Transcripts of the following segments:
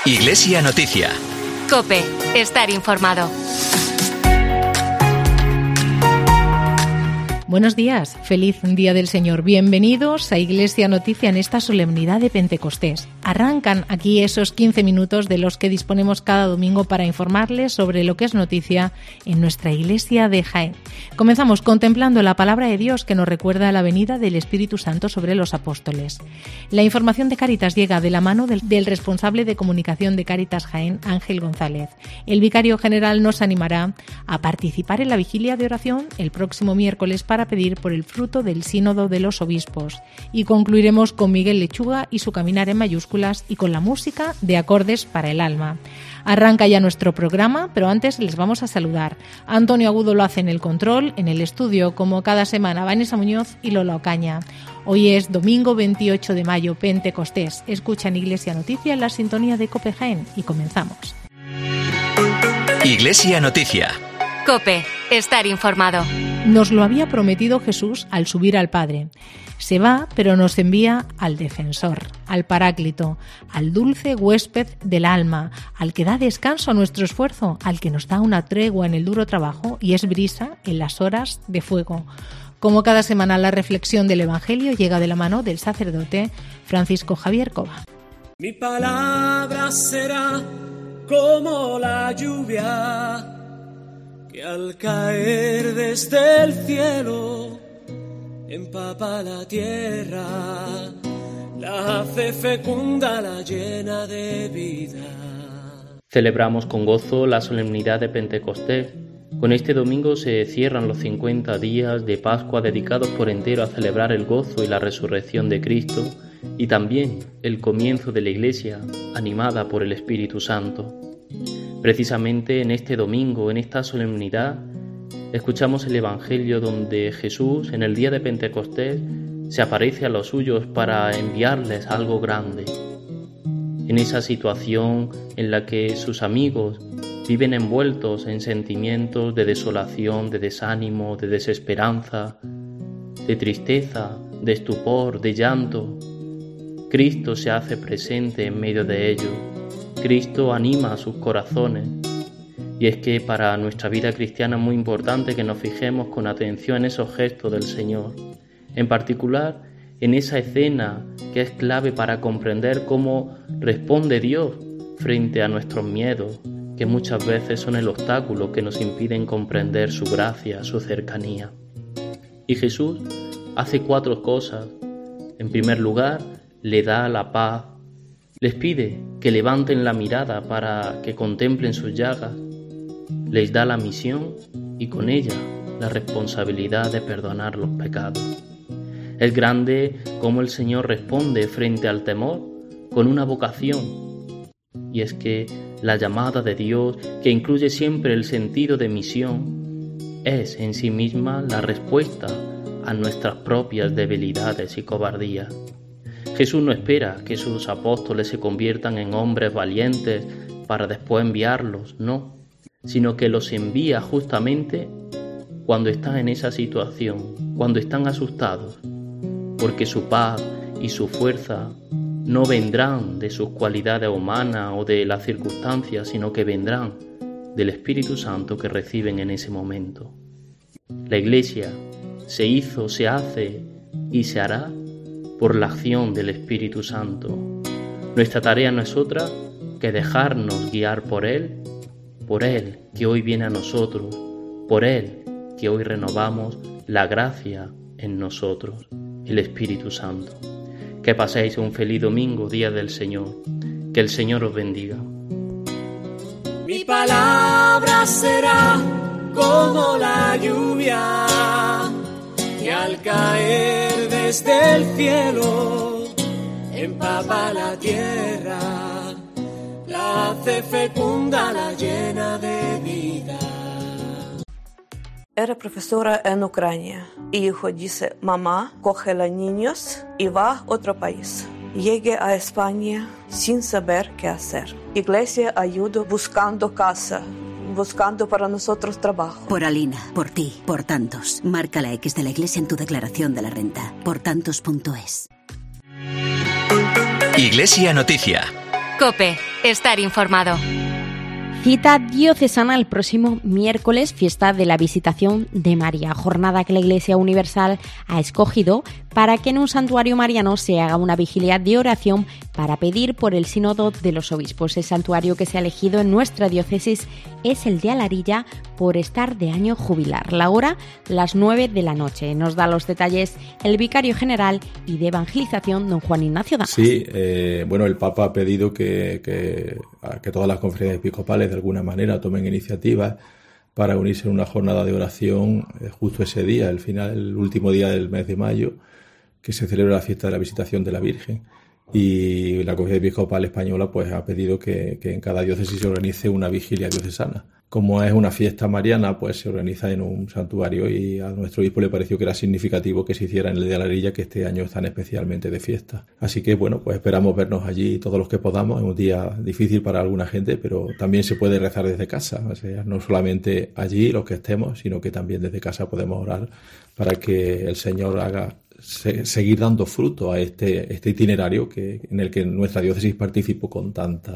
Iglesia Noticia. COPE. Estar informado. Buenos días, feliz Día del Señor. Bienvenidos a Iglesia Noticia en esta solemnidad de Pentecostés. Arrancan aquí esos 15 minutos de los que disponemos cada domingo para informarles sobre lo que es noticia en nuestra Iglesia de Jaén. Comenzamos contemplando la palabra de Dios que nos recuerda la venida del Espíritu Santo sobre los apóstoles. La información de Cáritas llega de la mano del responsable de comunicación de Cáritas Jaén, Ángel González. El vicario general nos animará a participar en la vigilia de oración el próximo miércoles para pedir por el fruto del sínodo de los obispos. Y concluiremos con Miguel Lechuga y su caminar en mayúsculas y con la música de Acordes para el Alma. Arranca ya nuestro programa, pero antes les vamos a saludar. Antonio Agudo lo hace en el control, en el estudio, como cada semana, Vanessa Muñoz y Lola Ocaña. Hoy es domingo 28 de mayo, Pentecostés. Escuchan Iglesia Noticia en la sintonía de COPE Jaén y comenzamos. Iglesia Noticia. COPE. Estar informado. Nos lo había prometido Jesús al subir al Padre. Se va, pero nos envía al Defensor, al Paráclito, al dulce huésped del alma, al que da descanso a nuestro esfuerzo, al que nos da una tregua en el duro trabajo y es brisa en las horas de fuego. Como cada semana, la reflexión del Evangelio llega de la mano del sacerdote Francisco Javier Cova. Mi palabra será como la lluvia que al caer desde el cielo empapa la tierra, la hace fecunda, la llena de vida. Celebramos con gozo la solemnidad de Pentecostés. Con este domingo se cierran los 50 días de Pascua dedicados por entero a celebrar el gozo y la resurrección de Cristo y también el comienzo de la Iglesia, animada por el Espíritu Santo. Precisamente en este domingo, en esta solemnidad, escuchamos el Evangelio donde Jesús, en el día de Pentecostés, se aparece a los suyos para enviarles algo grande. En esa situación en la que sus amigos viven envueltos en sentimientos de desolación, de desánimo, de desesperanza, de tristeza, de estupor, de llanto, Cristo se hace presente en medio de ellos. Cristo anima a sus corazones. Y es que para nuestra vida cristiana es muy importante que nos fijemos con atención en esos gestos del Señor, en particular en esa escena que es clave para comprender cómo responde Dios frente a nuestros miedos, que muchas veces son el obstáculo que nos impiden comprender su gracia, su cercanía. Y Jesús hace 4 cosas. En primer lugar, le da la paz. Les pide que levanten la mirada para que contemplen sus llagas. Les da la misión y con ella la responsabilidad de perdonar los pecados. Es grande cómo el Señor responde frente al temor con una vocación. Y es que la llamada de Dios, que incluye siempre el sentido de misión, es en sí misma la respuesta a nuestras propias debilidades y cobardías. Jesús no espera que sus apóstoles se conviertan en hombres valientes para después enviarlos, no, sino que los envía justamente cuando están en esa situación, cuando están asustados, porque su paz y su fuerza no vendrán de sus cualidades humanas o de las circunstancias, sino que vendrán del Espíritu Santo que reciben en ese momento. La Iglesia se hizo, se hace y se hará por la acción del Espíritu Santo. Nuestra tarea no es otra que dejarnos guiar por Él que hoy viene a nosotros, por Él que hoy renovamos la gracia en nosotros, el Espíritu Santo. Que paséis un feliz domingo, Día del Señor. Que el Señor os bendiga. Mi palabra será como la lluvia que al caer desde el cielo empapa la tierra, la hace fecunda, la llena de vida. Era profesora en Ucrania. Hijo dice, mamá, coge a los niños y va a otro país. Llegué a España sin saber qué hacer. Iglesia ayudó buscando casa, buscando para nosotros trabajo. Por Alina, por ti, por tantos. Marca la X de la Iglesia en tu declaración de la renta. Portantos.es. Iglesia Noticia. COPE. estar informado. Cita diocesana el próximo miércoles, fiesta de la Visitación de María, jornada que la Iglesia Universal ha escogido para que en un santuario mariano se haga una vigilia de oración para pedir por el sínodo de los obispos. El santuario que se ha elegido en nuestra diócesis es el de Alarilla por estar de año jubilar. La hora, las 9 de la noche. Nos da los detalles el vicario general y de evangelización, don Juan Ignacio Damas. Sí, el Papa ha pedido que todas las conferencias episcopales de alguna manera tomen iniciativas para unirse en una jornada de oración justo ese día, el último día del mes de mayo, que se celebra la fiesta de la Visitación de la Virgen. Y la Conferencia Episcopal Española pues ha pedido que en cada diócesis se organice una vigilia diocesana. Como es una fiesta mariana, pues se organiza en un santuario y a nuestro obispo le pareció que era significativo que se hiciera en el de Alarilla, que este año están especialmente de fiesta. Así que pues esperamos vernos allí todos los que podamos. Es un día difícil para alguna gente, pero también se puede rezar desde casa. O sea, no solamente allí los que estemos, sino que también desde casa podemos orar para que el Señor haga seguir dando fruto a este itinerario en el que nuestra diócesis participó con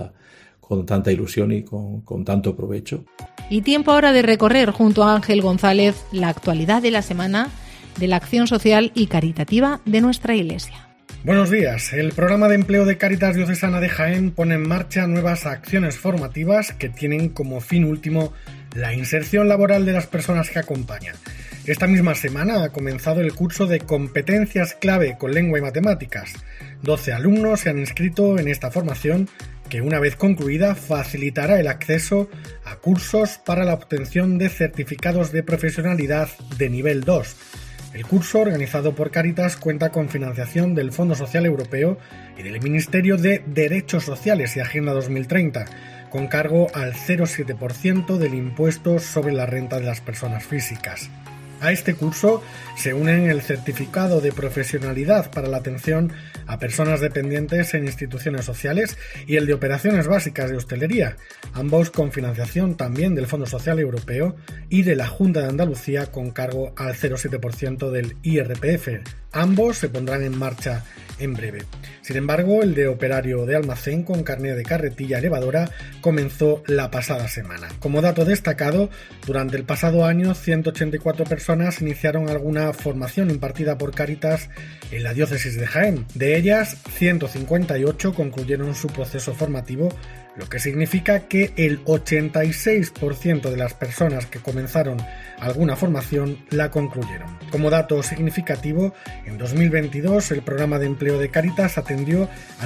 tanta ilusión y con tanto provecho. Y tiempo ahora de recorrer junto a Ángel González la actualidad de la semana de la acción social y caritativa de nuestra Iglesia. Buenos días. El programa de empleo de Cáritas Diocesana de Jaén pone en marcha nuevas acciones formativas que tienen como fin último la inserción laboral de las personas que acompañan. Esta misma semana ha comenzado el curso de competencias clave con lengua y matemáticas. 12 alumnos se han inscrito en esta formación que, una vez concluida, facilitará el acceso a cursos para la obtención de certificados de profesionalidad de nivel 2. El curso, organizado por Cáritas, cuenta con financiación del Fondo Social Europeo y del Ministerio de Derechos Sociales y Agenda 2030, con cargo al 0,7% del impuesto sobre la renta de las personas físicas. A este curso se unen el certificado de profesionalidad para la atención a personas dependientes en instituciones sociales y el de operaciones básicas de hostelería, ambos con financiación también del Fondo Social Europeo y de la Junta de Andalucía con cargo al 0,7% del IRPF. Ambos se pondrán en marcha en breve. Sin embargo, el de operario de almacén con carné de carretilla elevadora comenzó la pasada semana. Como dato destacado, durante el pasado año 184 personas iniciaron alguna formación impartida por Cáritas en la diócesis de Jaén. De ellas, 158 concluyeron su proceso formativo, lo que significa que el 86% de las personas que comenzaron alguna formación la concluyeron. Como dato significativo, en 2022 el programa de empleo de Cáritas atendió a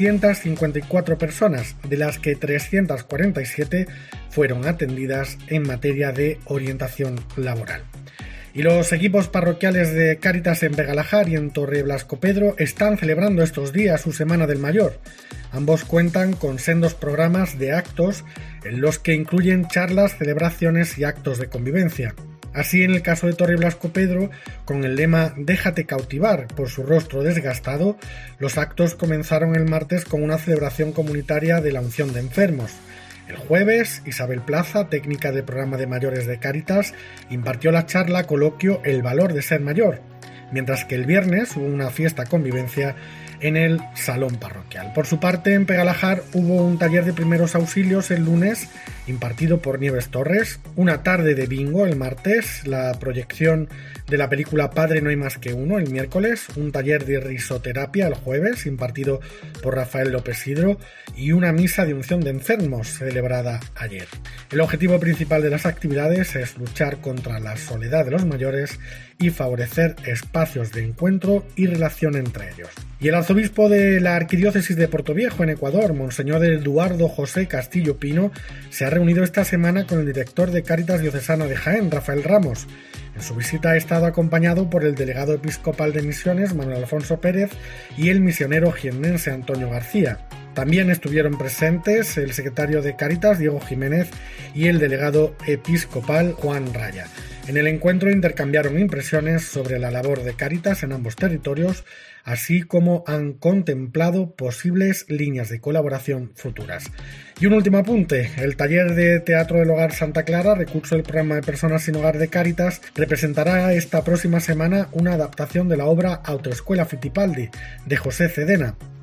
354 personas, de las que 347 fueron atendidas en materia de orientación laboral. Y los equipos parroquiales de Cáritas en Begalajar y en Torreblascopedro están celebrando estos días su Semana del Mayor. Ambos cuentan con sendos programas de actos en los que incluyen charlas, celebraciones y actos de convivencia. Así, en el caso de Torreblascopedro, con el lema «Déjate cautivar» por su rostro desgastado, los actos comenzaron el martes con una celebración comunitaria de la unción de enfermos. El jueves, Isabel Plaza, técnica del programa de mayores de Cáritas, impartió la charla coloquio El valor de ser mayor, mientras que el viernes hubo una fiesta convivencia en el salón parroquial. Por su parte, en Begalajar hubo un taller de primeros auxilios el lunes, impartido por Nieves Torres, una tarde de bingo el martes, la proyección de la película Padre no hay más que uno el miércoles, un taller de risoterapia el jueves, impartido por Rafael López Hidro, y una misa de unción de enfermos celebrada ayer. El objetivo principal de las actividades es luchar contra la soledad de los mayores y favorecer espacios de encuentro y relación entre ellos. Y el arzobispo de la Arquidiócesis de Portoviejo, en Ecuador, Monseñor Eduardo José Castillo Pino, se ha reunido esta semana con el director de Cáritas Diocesana de Jaén, Rafael Ramos. En su visita ha estado acompañado por el delegado episcopal de Misiones, Manuel Alfonso Pérez, y el misionero jiennense Antonio García. También estuvieron presentes el secretario de Cáritas, Diego Jiménez, y el delegado episcopal, Juan Raya. En el encuentro intercambiaron impresiones sobre la labor de Cáritas en ambos territorios, así como han contemplado posibles líneas de colaboración futuras. Y un último apunte: el taller de Teatro del Hogar Santa Clara, recurso del programa de Personas sin Hogar de Cáritas, representará esta próxima semana una adaptación de la obra Autoescuela Fittipaldi, de José Cedena.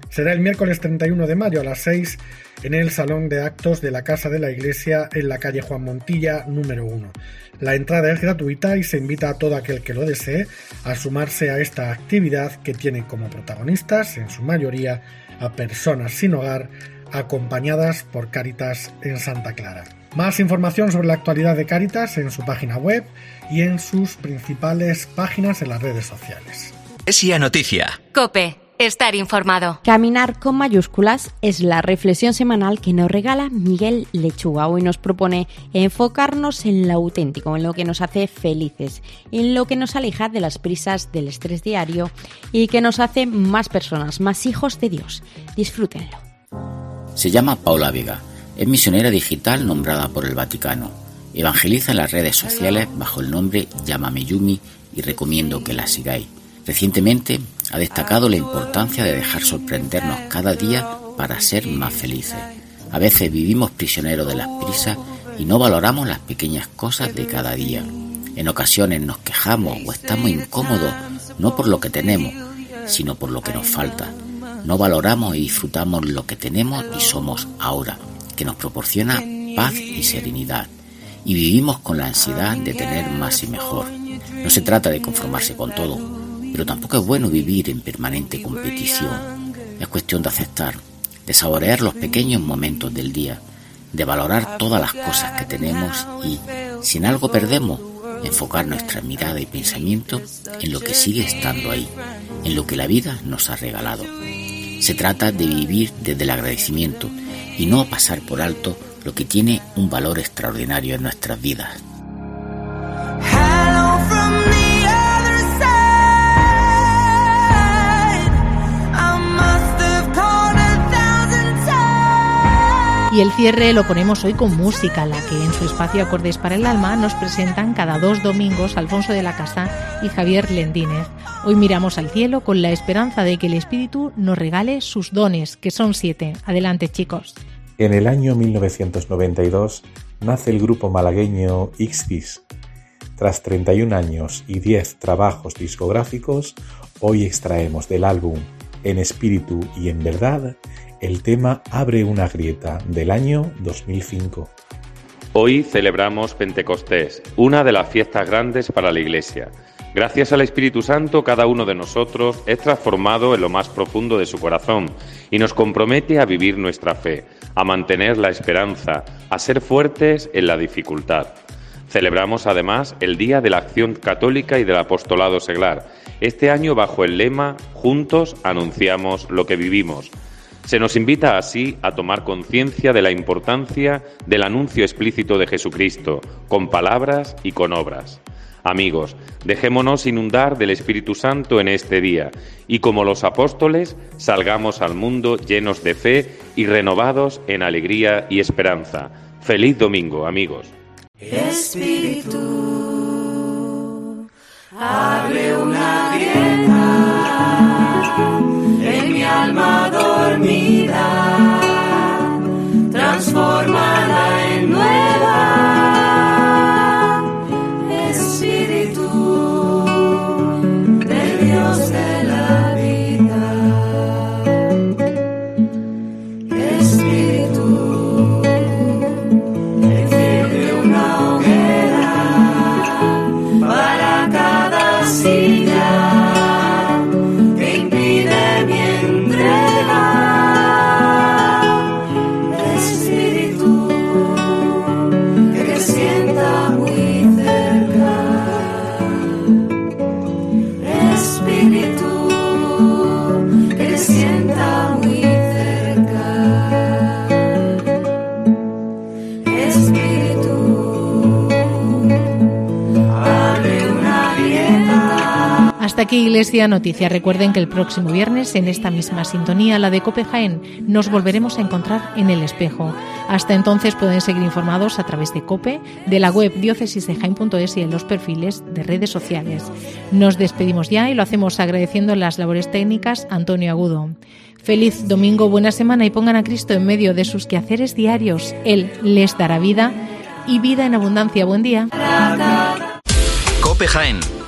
Será el miércoles 31 de mayo a las 6 en el Salón de Actos de la Casa de la Iglesia en la calle Juan Montilla, número 1. La entrada es gratuita y se invita a todo aquel que lo desee a sumarse a esta actividad que tiene como protagonistas, en su mayoría, a personas sin hogar acompañadas por Cáritas en Santa Clara. Más información sobre la actualidad de Cáritas en su página web y en sus principales páginas en las redes sociales. Iglesia Noticia. COPE. Estar informado. Caminar con mayúsculas es la reflexión semanal que nos regala Miguel Lechuga. Hoy nos propone enfocarnos en lo auténtico, en lo que nos hace felices, en lo que nos aleja de las prisas del estrés diario y que nos hace más personas, más hijos de Dios. Disfrútenlo. Se llama Paula Vega. Es misionera digital nombrada por el Vaticano. Evangeliza en las redes sociales bajo el nombre Llámame Yumi y recomiendo que la sigáis. Recientemente ha destacado la importancia de dejar sorprendernos cada día para ser más felices. A veces vivimos prisioneros de las prisas y no valoramos las pequeñas cosas de cada día. En ocasiones nos quejamos o estamos incómodos no por lo que tenemos, sino por lo que nos falta. No valoramos y disfrutamos lo que tenemos y somos ahora, que nos proporciona paz y serenidad. Y vivimos con la ansiedad de tener más y mejor. No se trata de conformarse con todo, pero tampoco es bueno vivir en permanente competición. Es cuestión de aceptar, de saborear los pequeños momentos del día, de valorar todas las cosas que tenemos y, si en algo perdemos, enfocar nuestra mirada y pensamiento en lo que sigue estando ahí, en lo que la vida nos ha regalado. Se trata de vivir desde el agradecimiento y no pasar por alto lo que tiene un valor extraordinario en nuestras vidas. Y el cierre lo ponemos hoy con música, la que en su espacio Acordes para el Alma nos presentan cada 2 domingos Alfonso de la Casa y Javier Lendínez. Hoy miramos al cielo con la esperanza de que el Espíritu nos regale sus dones, que son 7. Adelante, chicos. En el año 1992 nace el grupo malagueño Ixtis. Tras 31 años y 10 trabajos discográficos, hoy extraemos del álbum En Espíritu y en Verdad el tema Abre una grieta, del año 2005. Hoy celebramos Pentecostés, una de las fiestas grandes para la Iglesia. Gracias al Espíritu Santo, cada uno de nosotros es transformado en lo más profundo de su corazón y nos compromete a vivir nuestra fe, a mantener la esperanza, a ser fuertes en la dificultad. Celebramos además el Día de la Acción Católica y del Apostolado Seglar, este año bajo el lema Juntos anunciamos lo que vivimos. Se nos invita así a tomar conciencia de la importancia del anuncio explícito de Jesucristo, con palabras y con obras. Amigos, dejémonos inundar del Espíritu Santo en este día y como los apóstoles salgamos al mundo llenos de fe y renovados en alegría y esperanza. ¡Feliz domingo, amigos! Espíritu, abre una grieta en mi alma dormida, transfórmala en nueva. Espíritu del Dios de la vida, Espíritu, enciende una hoguera para cada silla que impide mi entrega. Espíritu que sienta muy cerca. Espíritu que sienta muy cerca. Espíritu, abre una grieta. Hasta aquí Iglesia Noticia. Recuerden que el próximo viernes, en esta misma sintonía, la de COPE Jaén, nos volveremos a encontrar en El Espejo. Hasta entonces pueden seguir informados a través de COPE, de la web diocesisdejaén.es y en los perfiles de redes sociales. Nos despedimos ya y lo hacemos agradeciendo las labores técnicas a Antonio Agudo. Feliz domingo, buena semana y pongan a Cristo en medio de sus quehaceres diarios. Él les dará vida y vida en abundancia. Buen día. COPE Jaén.